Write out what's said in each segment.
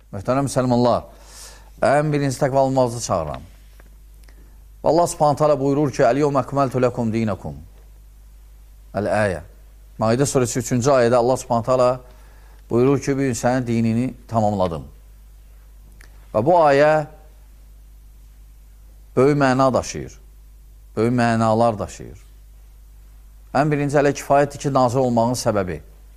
Möhtərəm müsəlmanlar, ən birinci təqvalımızı çağıram. Allah subhanət hələ buyurur ki, Əl-yevmə əkməltu ləkum dinəkum. Əl-əyə. Maidə surəsi 3-cü ayədə Allah subhanət hələ buyurur ki, bir gün sənin dinini tamamladım. Və bu ayə böyük məna daşıyır. Böyük mənalar daşıyır. Ən birinci hələ kifayətdir ki, nazil olmağın səbəbi.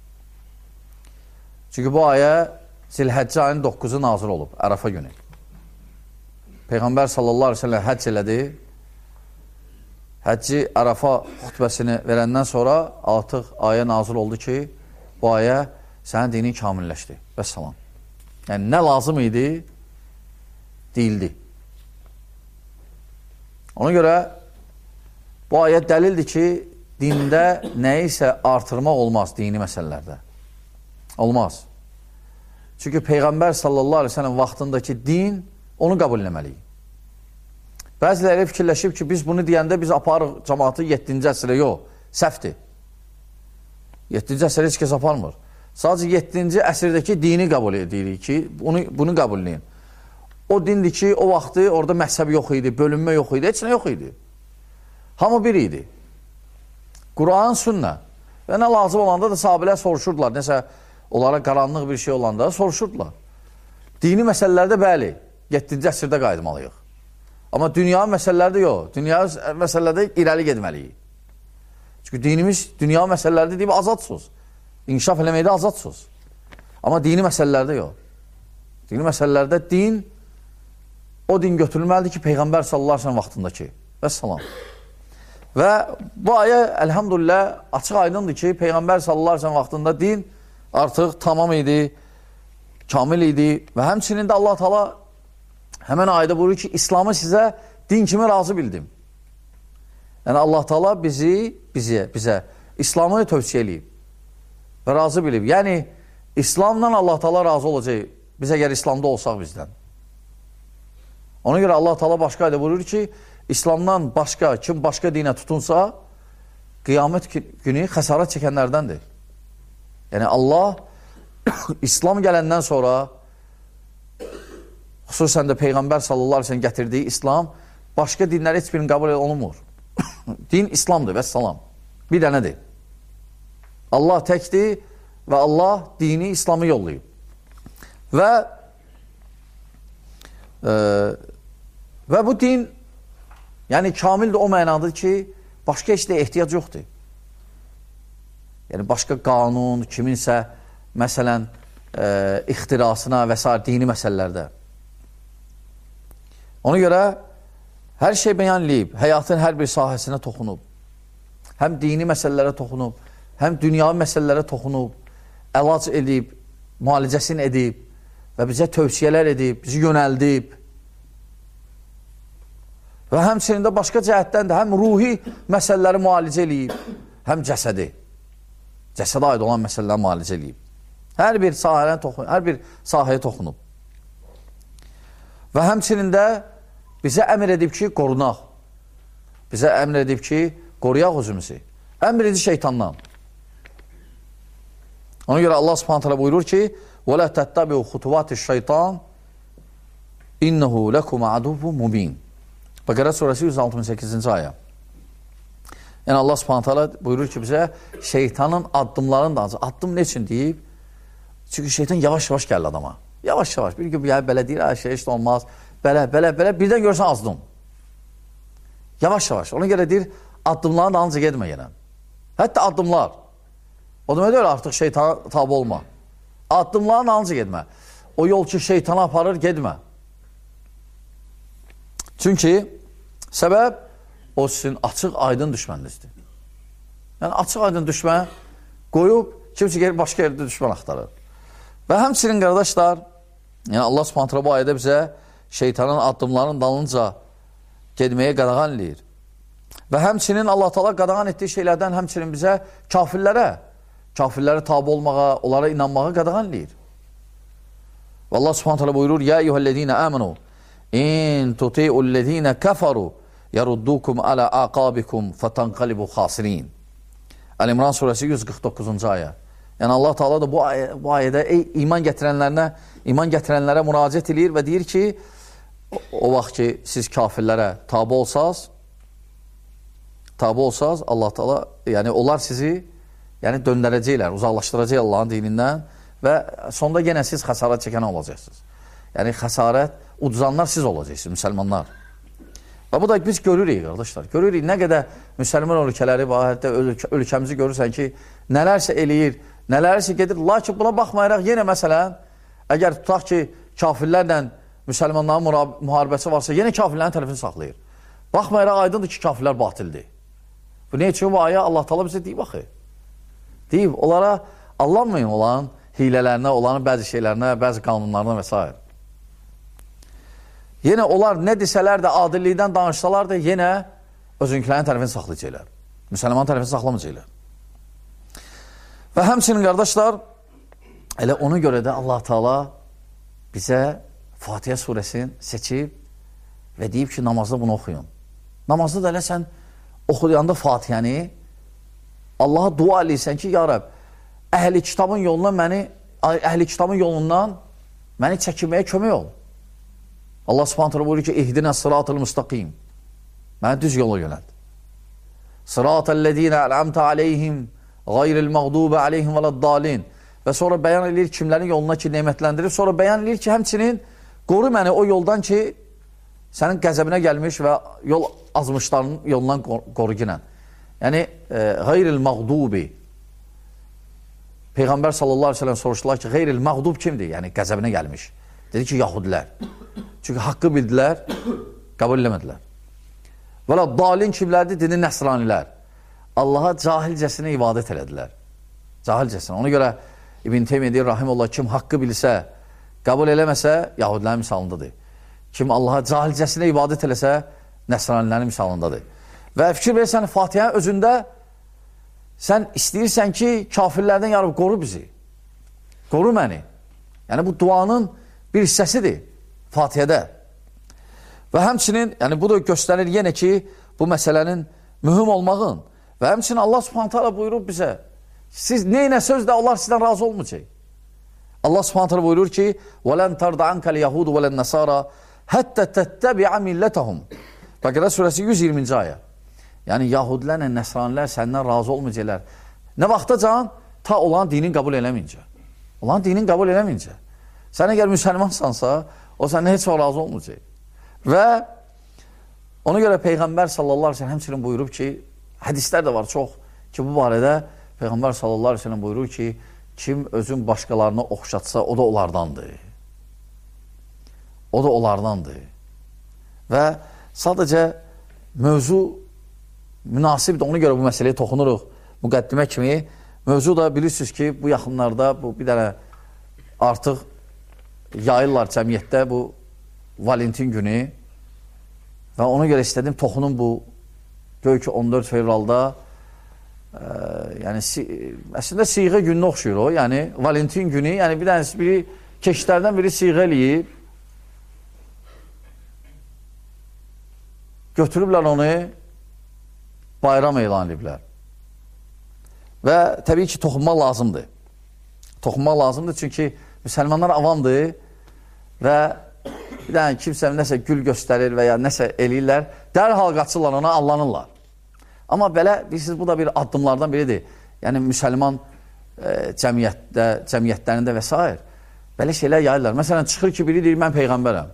Çünki bu ayə Zilhəccə ayının 9-u nazil olub, Ərafa günü. Peyğəmbər sallallahu aleyhi ve sellem həcc elədi. Həcci Ərafa xütbəsini verəndən sonra artıq ayə nazil oldu ki, bu ayə sənin dinin kamilləşdi. Vəssalam. Yəni, nə lazım idi? Deyildi. Ona görə bu ayə dəlildir ki, dində nəyisə artırmaq olmaz dini məsələlərdə. Olmaz. Çünki Peyğəmbər sallallahu aleyhi ve sellem vaxtındakı din onu qəbul eləməliyik. Bəziləri fikirləşib ki, biz bunu deyəndə biz aparıq cəmaatı 7-ci əsrə, yox, səhvdir. 7-ci əsrə heç kəs aparmır. Sadəcə 7-ci əsrdəki dini qəbul edirik ki, bunu qəbul edin. O dindir ki, o vaxtı orada məhzəb yox idi, bölünmə yox idi, heç nə yox idi. Hamı bir idi. Quran, sünnə. Və nə lazım olanda da sahabələr soruşurdular. Nəsə, onlara qaranlıq bir şey olanda soruşurdular. Dini məsələlərdə bəli, 7-ci əsrdə qayıtmalıyıq. Amma dünya məsələlərdə yox. Dünya məsələlərdə irəli gedməliyik. Çünki dinimiz dünya məsələlərdə deyib azadsız. İnkişaf eləməkdə azadsız. Amma dini məsələlərdə yox. Dini məsələlərdə din, o din götürülməlidir ki, Peyğəmbər sallallahu aleyhi ve sellem vaxtındakı. Vəssalam. Və bu ayə, əlhamdülillah, açıq aydındır ki, Peyğəmbər sallallahu aleyhi ve sellem vaxtında din artıq tamam idi, kamil idi və həmçinin də Allah Teala həmən ayda buyurur ki, İslamı sizə din kimi razı bildim. Yəni Allah Teala bizə İslamı tövsiyə eləyib və razı bilib. Yəni İslamla Allah Teala razı olacaq biz əgər İslamda olsaq bizdən. Ona görə Allah Teala başqa ayda buyurur ki, İslamdan başqa, kim başqa dinə tutunsa, qiyamət günü xəsarət çəkənlərdəndir. Yəni Allah İslam gələndən sonra xüsusən də Peyğəmbər sallallahu aleyhi ve sellem gətirdiyi İslam başqa dinləri heç birini qəbul olunmur. Din İslamdır, vəssalam. Bir dənədir. Allah təkdir və Allah dini İslamı yollayıb. Və bu din yəni kamildir o mənadır ki, başqa heç də ehtiyac yoxdur. Yəni, başqa qanun, kiminsə, məsələn, ixtirasına və s. dini məsələlərdə. Ona görə hər şey bəyan eləyib, həyatın hər bir sahəsinə toxunub. Həm dini məsələlərə toxunub, həm dünyavi məsələlərə toxunub, əlac edib, müalicəsini edib və bizə tövsiyələr edib, bizi yönəldib. Və həmçinin də başqa cəhətdən də həm ruhi məsələləri müalicə eləyib, həm cəsədi. Cəsədə aid olan məsələləri müalicə eləyib. Hər bir sahəyə toxunub. Və həmçinin də bizə əmr edib ki, qorunaq. Bizə əmr edib ki, qoruyaq özümüzü. Ən birinci şeytandan. Ona görə Allah subhanət hələ buyurur ki, وَلَا تَتَّبِعُ خُتُوَاتِ الشَّيْطَانِ إِنَّهُ لَكُمْ عَدُوٌ مُبِينٌ. Bəqərə surəsi 168-ci ayə. Yəni Allah subhanət hələ buyurur ki, bizə şeytanın addımlarını da addım ne üçün deyib? Çünki şeytan yavaş-yavaş gəlir adama. Yavaş-yavaş. Bir gün belə deyir, şey heç də olmaz. Belə, birdən görsən azdım. Yavaş-yavaş. Ona görə deyir, addımlarını da ancaq etmə yenə. Hətta addımlar. O demək deyil, artıq şeytana tabi olma. Addımlarını ancaq etmə. O yol ki, şeytana aparır, getmə. Çünki səbəb o sizin açıq aydın düşməninizdir. Yəni açıq aydın düşmən qoyub kimsə gəlib başqa yerdə düşmən axtarır. Və həmçinin qardaşlar, yəni Allah Subhanahu bu ayədə bizə şeytanın addımlarının dalınca getməyə qadağan eləyir. Və həmçinin Allah Taala qadağan etdiyi şeylərdən həmçinin bizə kafirlərə tabe olmağa, onlara inanmağa qadağan eləyir. Və Allah Subhanahu buyurur: "Ya eyyuhellezine amenu in tuti'ullezine kafaru yaruddukum ala aqabikum fatanqalibu khasirin." Əl-İmran surəsi 149-cu ayə. Yəni Allah Taala da bu ayədə iman gətirənlərə müraciət edir və deyir ki, o vaxt ki siz kafirlərə tabe olsaz, Allah Taala, yəni onlar sizi döndərəcəklər, uzaqlaşdıracaq Allahın dinindən və sonda yenə siz xəsarət çəkən olacaqsınız. Yəni xəsarət uduzanlar siz olacaqsınız, müsəlmanlar. Və bu da biz görürük, qardaşlar. Görürük nə qədər müsəlman ölkələri var, hətta ölkəmizi görürsən ki, nələrsə eləyir, nələrsə gedir. Lakin buna baxmayaraq yenə məsələn, əgər tutaq ki, kafirlərlə müsəlmanların müharibəsi varsa, yenə kafirlərin tərəfini saxlayır. Baxmayaraq aydındır ki, kafirlər batildir. Bu ne üçün bu ayə Allah Taala bizə deyib axı. Deyib, onlara allanmayın olan hilələrinə, onların bəzi şeylərinə, bəzi qanunlarına və s. Yenə onlar nə desələr də, adillikdən danışsalar da, yenə özünkilərin tərəfini saxlayacaqlar. Müsəlman tərəfini saxlamayacaqlar. Və həmçinin qardaşlar, elə ona görə də Allah Taala bizə Fatihə surəsini seçib və deyib ki, namazda bunu oxuyun. Namazda da elə sən oxuyanda Fatihəni Allaha dua eləyirsən ki, ya Rəbb, əhli kitabın yolundan məni çəkinməyə kömək ol. Allah Subhanahu taala buyurur ki, İhdinə sıratal müstəqim. Məni düz yola yönəlt. Sıratallezina en'amte aleyhim gayril mağdubi aleyhim veleddallin. Və sonra bəyan edir kimlərin yoluna ki, nemətlendirib. Sonra bəyan edir ki, həmçinin qoru məni o yoldan ki, sənin qəzəbinə gəlmiş və yol azmışların yolundan qoru ginən. Yəni, gayril mağdubi. Peyğəmbər sallallahu aleyhi ve sellem soruşdular ki, gayril mağdub kimdir? Yəni, qəzəbinə gəlmiş. Dedi ki, Yahudilər. Çünki haqqı bildilər, qəbul eləmədilər. Və la dalin kimlərdir? Dedi, nəsranilər. Allaha cahilcəsinə ibadət elədilər. Cahilcəsinə. Ona görə İbn Teymiyyə deyir, rahimullah, kim haqqı bilsə, qəbul eləməsə, Yahudilərin misalındadır. Kim Allaha cahilcəsinə ibadət eləsə, nəsranilərin misalındadır. Və fikir versən, Fatihə özündə sən istəyirsən ki, kafirlərdən yarıb qoru bizi. Qoru məni. Yəni, bu duanın bir hissəsidir Fatihədə. Və həmçinin, yəni bu da göstərir yenə ki, bu məsələnin mühüm olmağın və həmçinin Allah Subhanahu taala buyurur bizə, siz neynə sözdə onlar sizdən razı olmayacaq. Allah Subhanahu taala buyurur ki, وَلَنْ تَرْضَ عَنْكَ الْيَهُودُ وَلَنَّسَارَ حَتَّى تَتَّبِعَ مِلَّتَهُمْ. Bəqərə surəsi 120-ci ayə. Yəni, Yahudilərlə nəsranilər səndən razı olmayacaqlar. Nə vaxtacan? Ta olan dinin qəbul eləməyincə. Olan dinin qəbul eləməyincə. Sən əgər müsəlmansansa, o səndən heç razı olmayacaq. Və ona görə Peyğəmbər sallallahu aleyhi ve sellem həmçinin buyurub ki, hədislər də var çox ki, bu barədə Peyğəmbər sallallahu aleyhi ve sellem buyurur ki, kim özün başqalarına oxşatsa, o da onlardandır. O da onlardandır. Və sadəcə mövzu münasibdir, ona görə bu məsələyə toxunuruq. Müqəddimə kimi mövzu da bilirsiniz ki, bu yaxınlarda bu bir dənə artıq yayırlar cəmiyyətdə bu Valentin günü və ona görə istədim toxunum bu gör ki 14 fevralda yəni əslində siğə gününə oxşuyur o, yəni Valentin günü, yəni bir dənəsi biri keşlərdən biri siğə eləyib götürüblər onu bayram elan ediblər və təbii ki toxunmaq lazımdır. Toxunmaq lazımdır çünki müsəlmanlar avamdır və bir dənə kimsə nəsə gül göstərir və ya nəsə eləyirlər, dərhal qaçırlar ona, allanırlar. Amma belə, bilirsiniz, bu da bir addımlardan biridir. Yəni, müsəlman cəmiyyətlərində və s. belə şeylər yayırlar. Məsələn, çıxır ki, biri deyir, mən Peyğəmbərəm.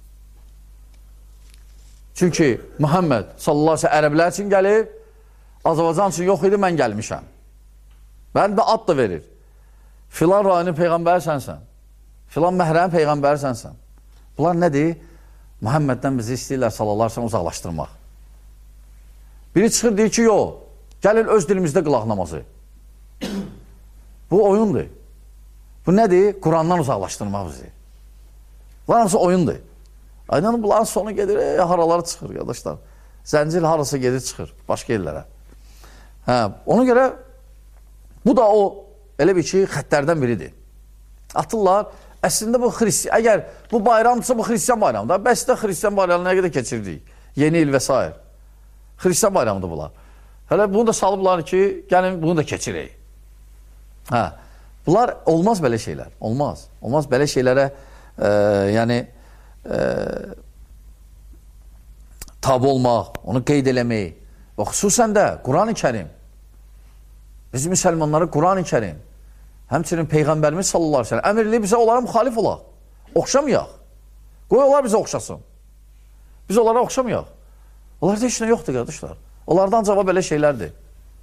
Çünki Muhammed sallallahu aleyhi ve sellem ərəblər üçün gəlib, Azərbaycan üçün yox idi, mən gəlmişəm. Mən də ad da verir. Filan rayının Peyğəmbəri sənsən. Filan məhrəmin Peyğəmbəri sənsən. Bunlar nədir? Muhammeddən bizi istəyirlər sallallahu aleyhi ve sellem uzaqlaşdırmaq. Biri çıxır, deyir ki, yox, gəlin öz dilimizdə qılaq namazı. Bu oyundur. Bu nədir? Qurandan uzaqlaşdırmaq bizi. Bunlar hamısı oyundur. Aynen bunların sonu gedir, haraları çıxır, qardaşlar. Zəncil harası gedir, çıxır, başqa yerlərə. Ona görə bu da o, elə bir ki, xəttlərdən biridir. Atırlar, əslində bu xristiyan, əgər bu bayramdırsa, bu xristiyan bayramdır. Bəs də xristiyan bayramını nə qədər keçirdik? Yeni il və s. Xristiyan bayramıdır bunlar. Hələ bunu da salıblar ki, gəlin bunu da keçirək. Bunlar olmaz belə şeylər. Olmaz. Olmaz belə şeylərə tabi olmaq, onu qeyd eləmək və xüsusən də Quran-ı Kərim. Biz müsəlmanları Quran-ı Kərim, həmçinin Peyğəmbərimiz sallallahu aleyhi ve sellem əmr eləyib bizə onlara müxalif olaq. Oxşamayaq. Qoy onlar bizə oxşasın. Biz onlara oxşamayaq. Onlarda heç nə yoxdur, qardaşlar. Onlardan cavab belə şeylərdir.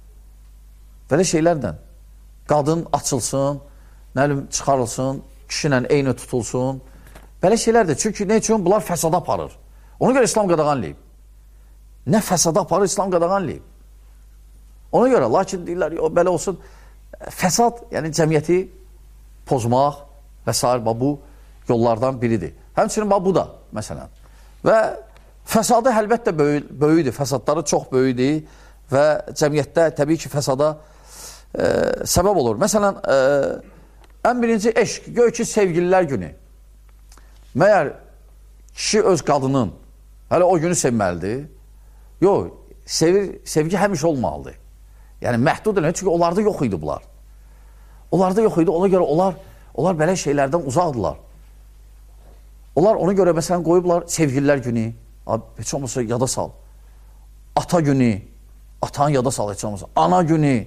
Belə şeylərdən. Qadın açılsın, çıxarılsın, kişilə eyni tutulsun. Belə şeylərdir. Çünki nə üçün? Bunlar fəsada aparır. Ona görə İslam qadağanlayıb. Nə fəsada aparır, İslam qadağanlayıb. Ona görə, lakin deyirlər, belə olsun, fəsad, yəni cəmiyyəti pozmaq və s. bu yollardan biridir. Həmçinin bu da, məsələn. Və fəsadı əlbəttə böyüdür, fəsadları çox böyüdür və cəmiyyətdə təbii ki, fəsada səbəb olur. Məsələn, ən birinci eşq, gör ki, sevgililər günü. Məyər kişi öz qadının hələ o günü sevməlidir. Yox, sevgi həmişə olmalıdır. Yəni, məhdud edin, çünki onlarda yox idi bunlar. Onlarda yox idi, ona görə onlar belə şeylərdən uzaqdılar. Onlar ona görə, məsələn, qoyublar sevgililər günü, heç olmasa yada sal. Ata günü, atanı yada sal, heç olmasa. Ana günü,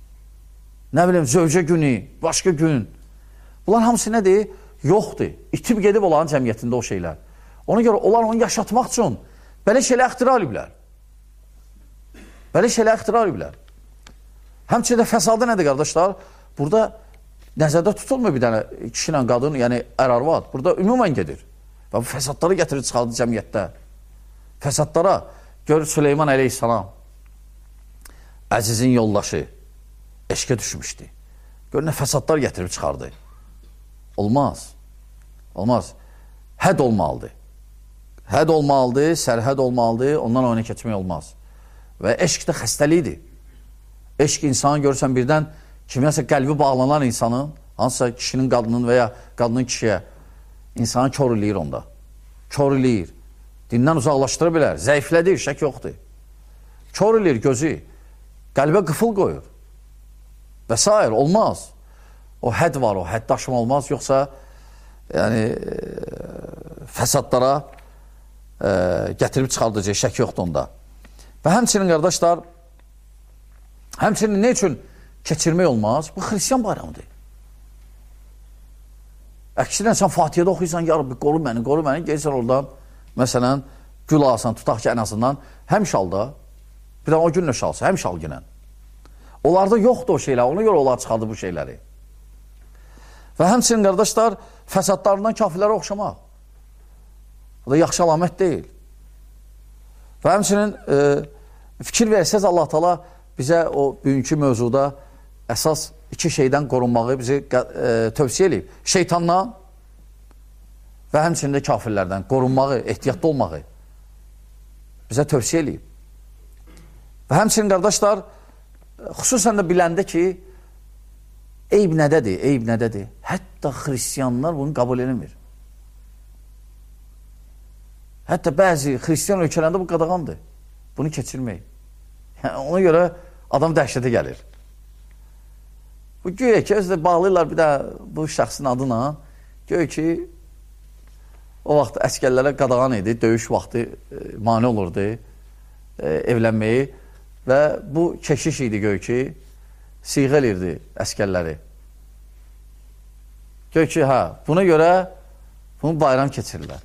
nə bilim, zövcə günü, başqa gün. Bunlar hamısı nədir? Yoxdur. İtib gedib olan cəmiyyətində o şeylər. Ona görə onlar onu yaşatmaq üçün belə şeylər ixtira ediblər. Belə şeylər ixtira ediblər. Həmçində fəsadı nədir, qardaşlar? Burada nəzərdə tutulmur bir dənə kişi ilə qadın, yəni ər-arvad. Burada ümumən gedir. Və bu fəsadları gətirir, çıxardı cəmiyyətdə. Fəsadlara, gör Süleyman əleyhissalam, Əzizin yoldaşı, eşqə düşmüşdü. Gör nə fəsadlar gətirib çıxardı. Olmaz. Olmaz. Həd olmalıdır. Həd olmalıdır, sərhəd olmalıdır, ondan oyuna keçmək olmaz. Və eşq də xəstəlikdir. Eşq insanı görürsən birdən, kimyəsə qəlbi bağlanan insanın, hansısa kişinin qadının və ya qadının kişiyə, insanı kör eləyir onda. Kör eləyir. Dindən uzaqlaşdıra bilər, zəiflədir, şək yoxdur. Kör eləyir gözü, qəlbə qıfıl qoyur. Və s. olmaz. O həd var, o hədd aşma olmaz, yoxsa fəsadlara gətirib çıxardacaq, şək yoxdur onda. Və həmçinin, qardaşlar, həmçinin nə üçün keçirmək olmaz? Bu xristiyan bayramıdır. Əksinə, sən Fatihədə oxuysan, ya Rabbi, qoru məni, gelsən oradan, məsələn, gül alsan, tutaq ki, ən azından, həmişalda, bir də o günlə şalsa, həmişal günən. Onlarda yoxdur o şeylər, ona görə onlar çıxardı bu şeyləri. Və həmçinin, qardaşlar, fəsadlarından kafirlərə oxşamaq. O da yaxşı əlamət deyil. Və həmçinin fikir versəz Allah Taala bizə o bugünkü mövzuda əsas iki şeydən qorunmağı bizi tövsiyə edib. Şeytandan və həmçinin də kafirlərdən qorunmağı, ehtiyatlı olmağı bizə tövsiyə edib. Və həmçinin, qardaşlar, xüsusən də biləndə ki, eyb nədədir, eyb nədədir? Hətta xristiyanlar bunu qəbul edilmir. Hətta bəzi xristiyan ölkələrində bu qadağandır. Bunu keçirmək. Ona görə adam dəhşətə gəlir. Bu güya ki, özdə bağlayırlar bir də bu şəxsin adına. Güya ki, o vaxt əskərlərə qadağan idi, döyüş vaxtı mane olurdu evlənməyi və bu keşiş idi güya ki, siğə elirdi əskərləri. Güya ki, buna görə bunu bayram keçirirlər.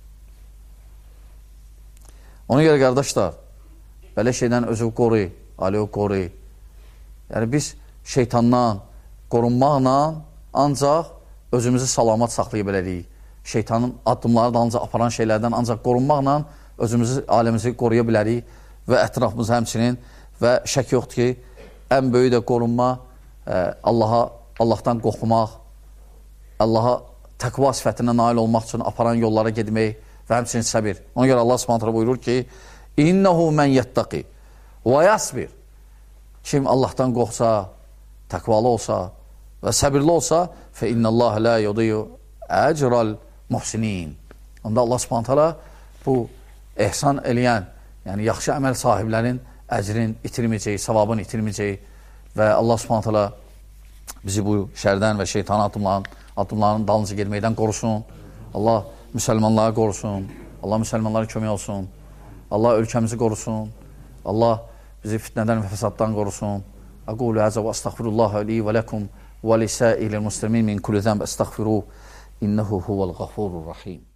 Ona görə, qardaşlar, belə şeydən özü qoru, ali qoru. Yəni, biz şeytandan qorunmaqla ancaq özümüzü salamat saxlaya bilərik. Şeytanın addımları da ancaq aparan şeylərdən ancaq qorunmaqla özümüzü, aləmizi qoruya bilərik və ətrafımızı həmçinin və şək yoxdur ki, ən böyük də qorunma Allahdan qorxmaq, Allaha təqva sifətinə nail olmaq üçün aparan yollara gedmək və həmçinin səbir. Ona görə Allah Subhanahu buyurur ki, İnnehu men yettaqi və yasbir. Kim Allahdan qorxsa, təqvalı olsa və səbirli olsa, fe innallaha la yudiyu ecral muhsinin. Onda Allah Subhanahu bu ehsan eləyən, yəni yaxşı əməl sahiblərin əcrin itirməyəcəyi, savabın itirməyəcəyi və Allah Subhanahu bizi bu şərdən və şeytan addımlarının dalınca gelməkdən qorusun. Allah müsəlmanları qorusun. Allah müsəlmanlara kömək olsun. Allah ölkəmizi qorusun. Allah bizi fitnədən və fəsaddan qorusun. Aqulu həzə və əstəğfirullaha li və ləkum və lisəilil muslimin min kulli zənb əstəğfiruh. İnnehu huvəl ğafurur rahim.